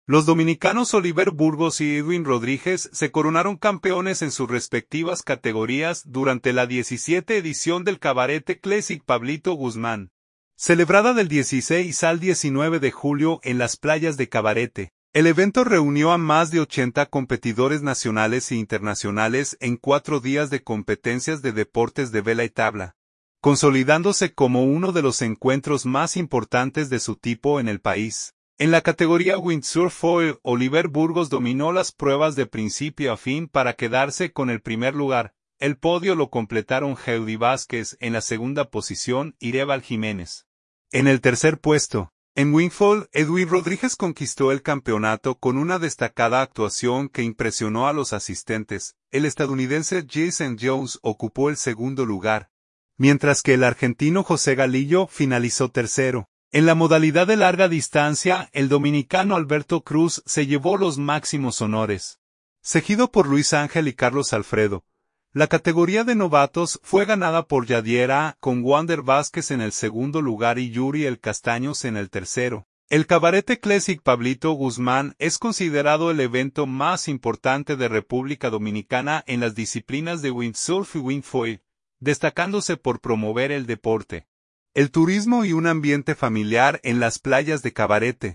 Los dominicanos Oliver Burgos y Edwin Rodríguez se coronaron campeones en sus respectivas categorías durante la 17 edición del Cabarete Classic Pablito Guzmán, celebrada del 16 al 19 de julio en las playas de Cabarete. El evento reunió a más de 80 competidores nacionales e internacionales en 4 días de competencias de deportes de vela y tabla, consolidándose como uno de los encuentros más importantes de su tipo en el país. En la categoría Windsurf Foil, Oliver Burgos dominó las pruebas de principio a fin para quedarse con el primer lugar. El podio lo completaron Heudi Vázquez en la segunda posición y Irebal Jiménez en el tercer puesto. En Wingfoil, Edwin Rodríguez conquistó el campeonato con una destacada actuación que impresionó a los asistentes. El estadounidense Jason Jones ocupó el segundo lugar, mientras que el argentino José Galillo finalizó tercero. En la modalidad de larga distancia, el dominicano Alberto Cruz se llevó los máximos honores, seguido por Luis Ángel y Carlos Alfredo. La categoría de novatos fue ganada por Yadiera, con Wander Vázquez en el segundo lugar y Yuri El Castaños en el tercero. El Cabarete Classic Pablito Guzmán es considerado el evento más importante de República Dominicana en las disciplinas de windsurf y wingfoil, destacándose por promover el deporte, el turismo y un ambiente familiar en las playas de Cabarete.